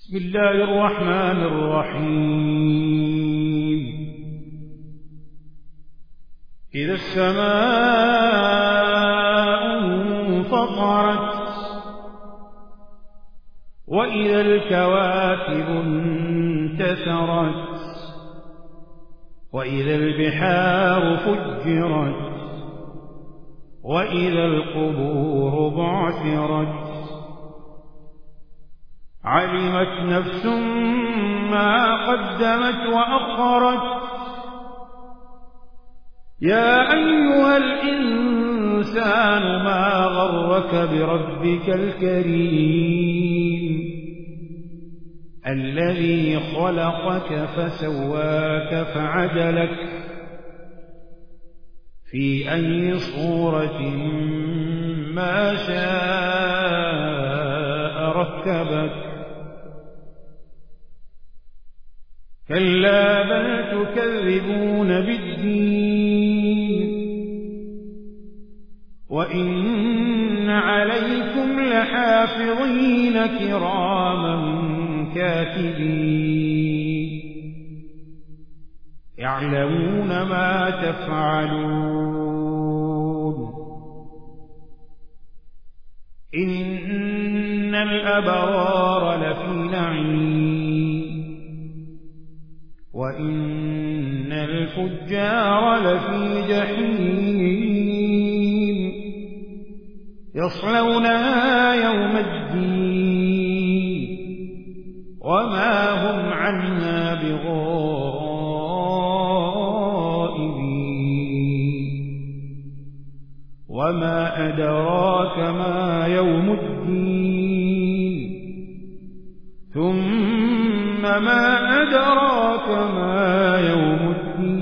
بسم الله الرحمن الرحيم. إذا السماء انفطرت وإذا الكواكب انتثرت وإذا البحار فجرت وإذا القبور بعثرت علمت نفس ما قدمت وأخرت يا أيها الإنسان ما غرك بربك الكريم الذي خلقك فسواك فعدلك في أي صورة ما شاء ركبك كلا بل تكذبون بالدين وإن عليكم لحافظين كراما كاتبين يعلمون ما تفعلون إن الأبرار لفي نعيم وإن الفجار لفي جحيم يصلونها يوم الدين وما هم عنها بغائبين وما أدراك ما يوم الدين ثم ما أدراك ما يوم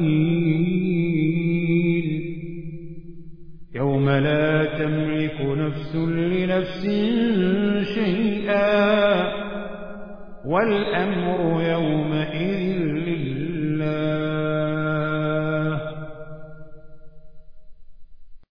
الدين يوم لا تملك نفس لنفس شيئا والأمر يومئذ